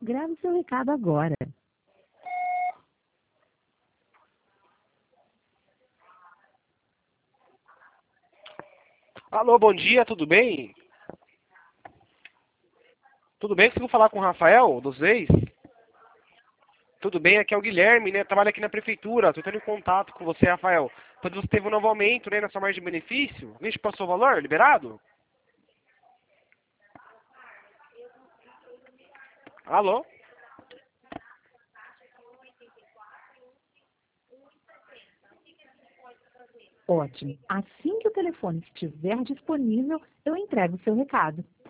Grave seu recado agora. Alô, bom dia, tudo bem? Tudo bem? Consigo falar com o Rafael, dos Reis? Tudo bem, aqui é o Guilherme, né? Trabalho aqui na prefeitura, estou tendo contato com você, Rafael. Quando você teve um novo aumento, né, na sua margem de benefício, a gente passou o valor, liberado? Alô? Ótimo. Assim que o telefone estiver disponível, eu entrego o seu recado.